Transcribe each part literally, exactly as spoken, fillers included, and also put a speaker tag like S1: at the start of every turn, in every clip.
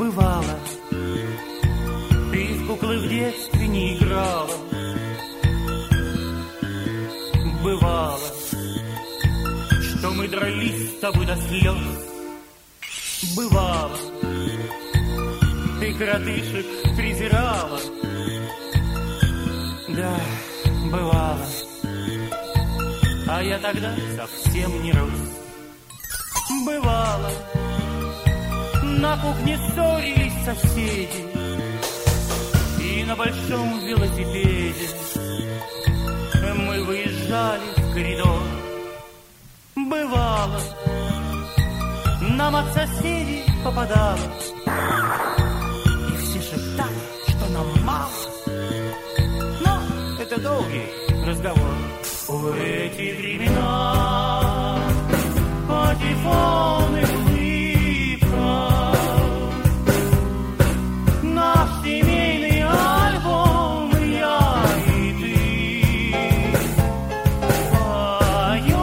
S1: Бывало, ты в куклы в детстве не играла. Бывало, что мы дрались с тобой до слез. Бывало, ты коротышек презирала. Да, бывало, а я тогда совсем не рос. Бывало, на кухне ссорились соседи, и на большом велосипеде мы выезжали в коридор. Бывало, нам от соседей попадалось, и все шептали, что нам мало. Но это долгий разговор. В эти времена патефон и улыбка, наш семейный альбом, я и ты поем.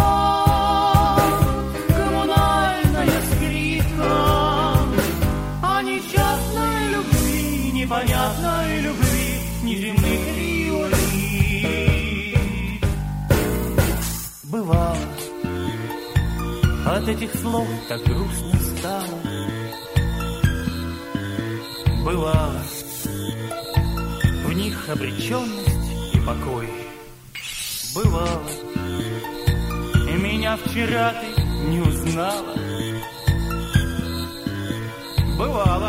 S1: Коммунальная скрипка о несчастной любви, непонятной любви, неземных революций. Бывало, от этих слов так грустно стало. Бывало, в них обреченность и покой. Бывало, меня вчера ты не узнала. Бывало,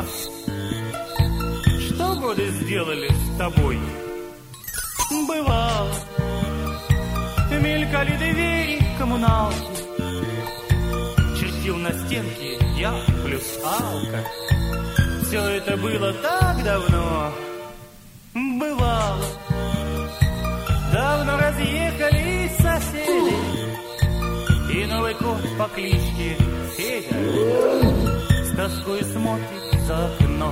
S1: что годы сделали с тобой. Бывало, мелькали двери коммуналки, чертил на стенке я плюс Алка. Все это было так давно. Бывало, давно разъехались соседи, и новый кот по кличке Федя с тоской смотрит за окно.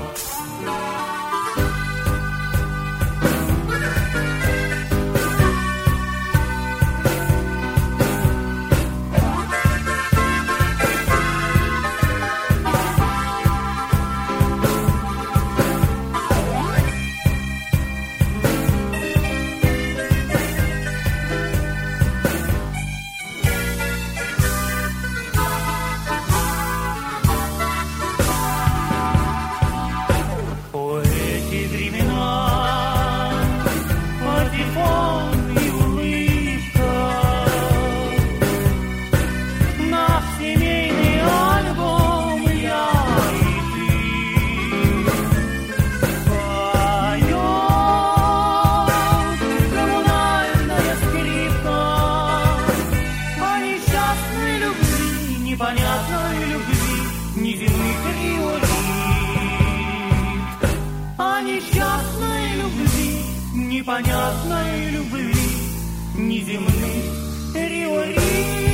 S1: Непонятной любви, неземных революций. О несчастной любви, непонятной любви, неземных революций.